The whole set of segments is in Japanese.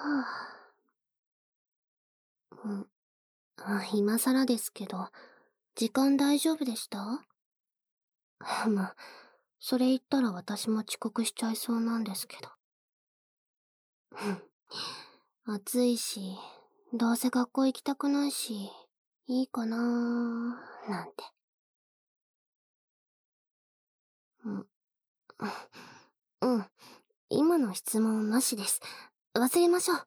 うん、今更ですけど、時間大丈夫でした？まあ、それ言ったら私も遅刻しちゃいそうなんですけど。暑いし、どうせ学校行きたくないし、いいかなー、なんて。うん、うん、今の質問なしです。忘れましょう。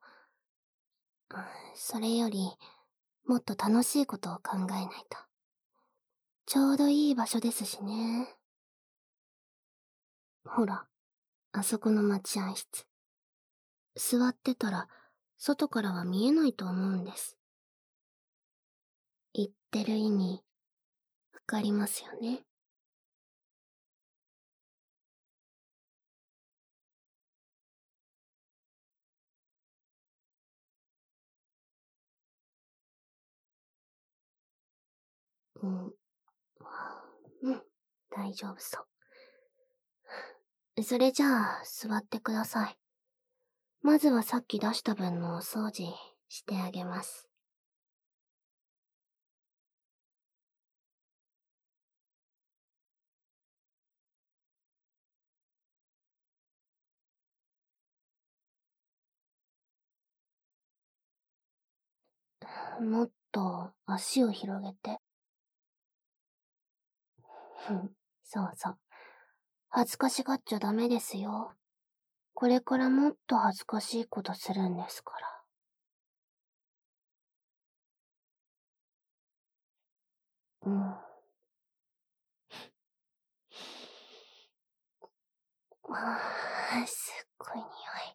それより、もっと楽しいことを考えないと。ちょうどいい場所ですしね。ほら、あそこの待合室。座ってたら、外からは見えないと思うんです。言ってる意味、わかりますよね。うん、うん、大丈夫そう。それじゃあ、座ってください。まずはさっき出した分のお掃除してあげます。もっと足を広げて。そうそう。恥ずかしがっちゃダメですよ。これからもっと恥ずかしいことするんですから。うん。すっごい匂い。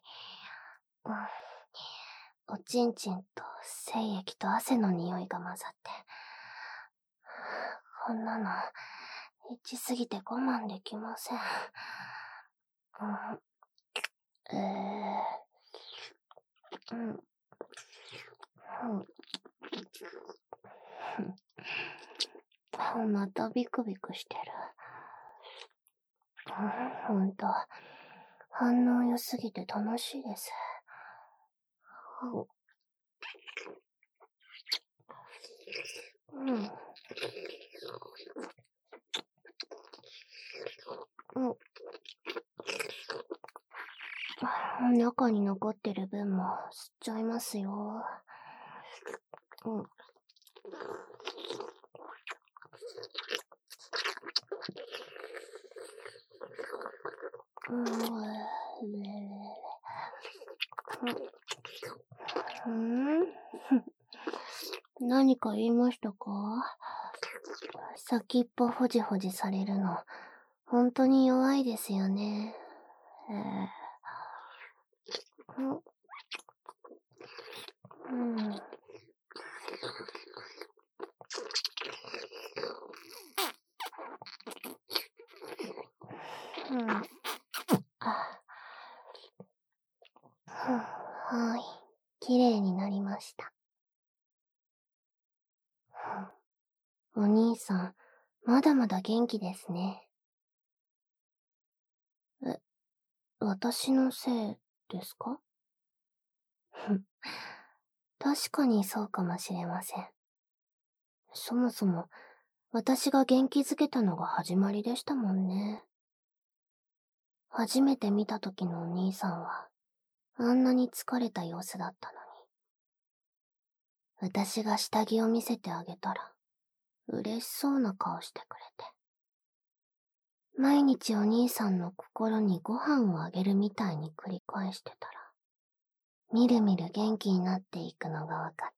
おちんちんと精液と汗の匂いが混ざって。こんなの、エッチすぎて我慢できません。うん、またビクビクしてる。ほんと、反応良すぎて楽しいです。中に残ってる分も吸っちゃいますよ。何か言いましたか？先っぽほじほじされるの、本当に弱いですよね。はい、綺麗になりました。お兄さん、まだまだ元気ですね。私のせいですか？確かにそうかもしれません。そもそも、私が元気づけたのが始まりでしたもんね。初めて見た時のお兄さんは、あんなに疲れた様子だったのに。私が下着を見せてあげたら、嬉しそうな顔してくれて。毎日お兄さんの心にご飯をあげるみたいに繰り返してたら、みるみる元気になっていくのがわかって、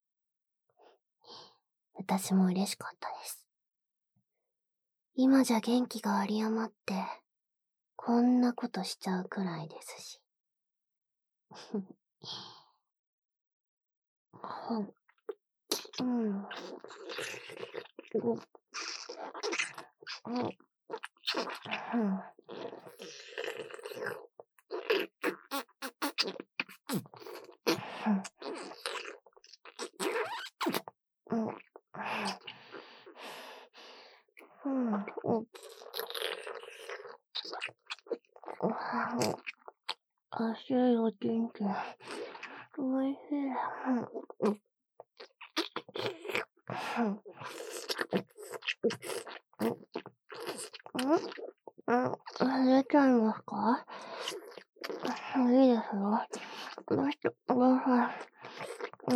私も嬉しかったです。今じゃ元気が有り余って、こんなことしちゃうくらいですし。うん。足おちんちん、 おいしい。出ちゃいますか？いいですよ。出してください。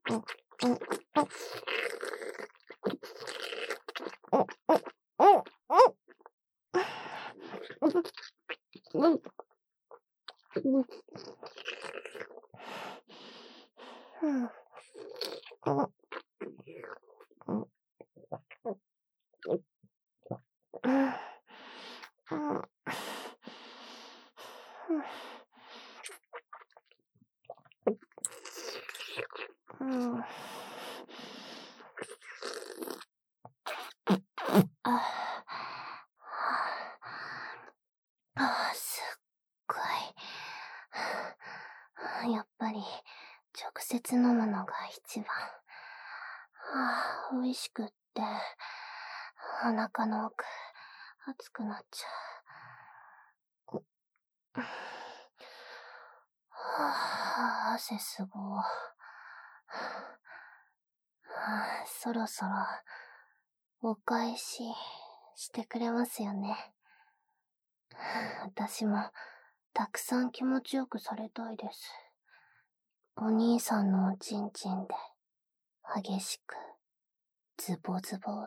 すっごい。やっぱり、直接飲むのが一番。美味しくって、お腹の奥、熱くなっちゃう。汗すごい。そろそろ、お返ししてくれますよね。私も、たくさん気持ちよくされたいです。お兄さんのおちんちんで、激しく、ズボズボって。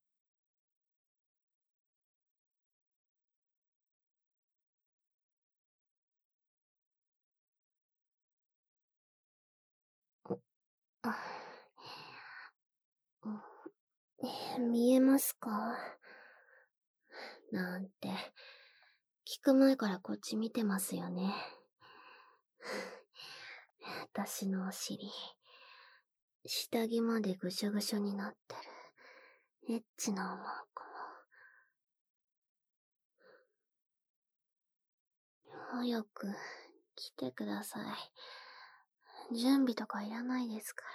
見えますか？なんて、聞く前からこっち見てますよね。私のお尻、下着までぐしょぐしょになってる、エッチなおまんこも。早く、来てください。準備とかいらないですから。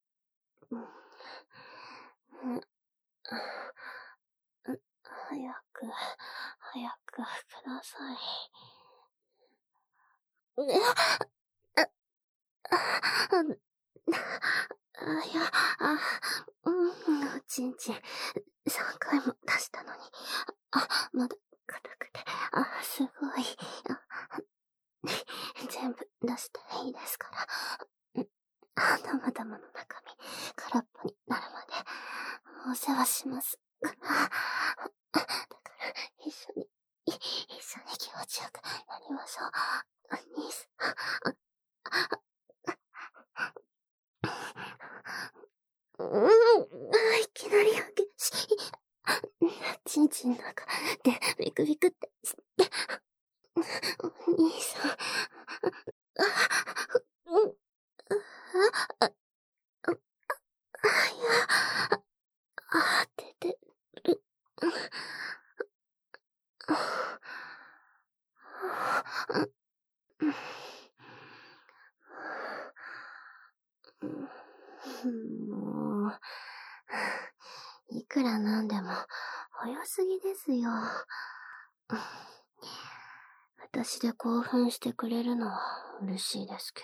早くください。いや、おちんちん、3回も出したのに、まだ硬くて、すごい。全部出していいですから。たまたまの中身、空っぽになるまで、お世話しますから。だから、一緒に気持ちよくなりましょう。兄さん。いきなり激しい。ちんちんの中でビクビクってして。お兄さん。出てる。もう、いくらなんでも、早すぎですよ。私で興奮してくれるのは嬉しいですけ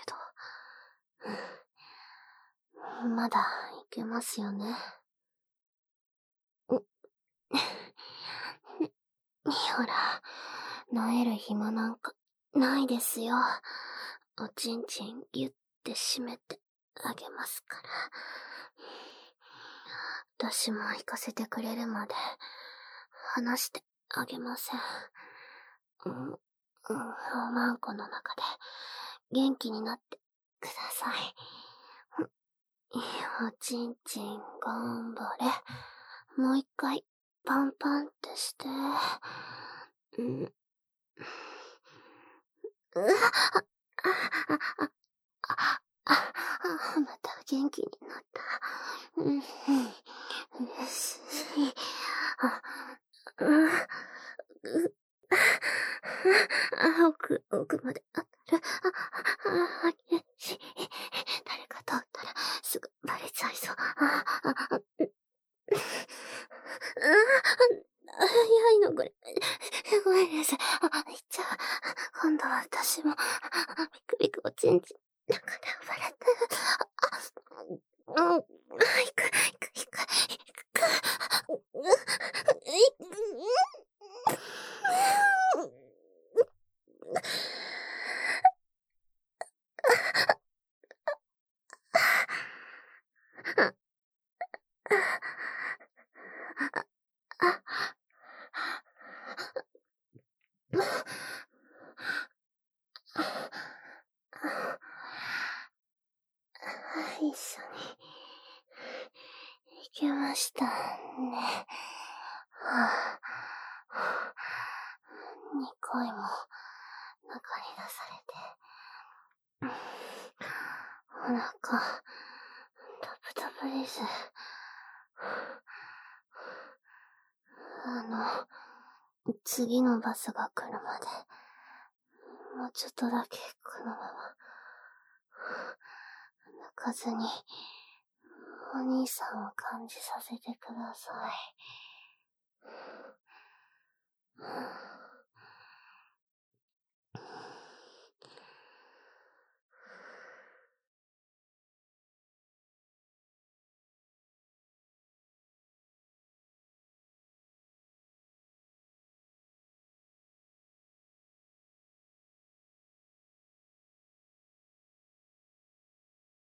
ど。まだいけますよね。ほら、萎える暇なんかないですよ。おちんちんギュッて締めてあげますから。私も行かせてくれるまで離してあげません。おまんこの中で元気になってください。おちんちん頑張れ。もう一回パンパンってして。また元気になった。嬉しい。奥まで当たる。嬉しい。誰か通ったらすぐバレちゃいそう。 だから笑ったら、行く。一緒に行けましたね。2回も中に出されて、お腹、ダブダブです。次のバスが来るまで、もうちょっとだけこのまま、泣かずに、お兄さんを感じさせてください。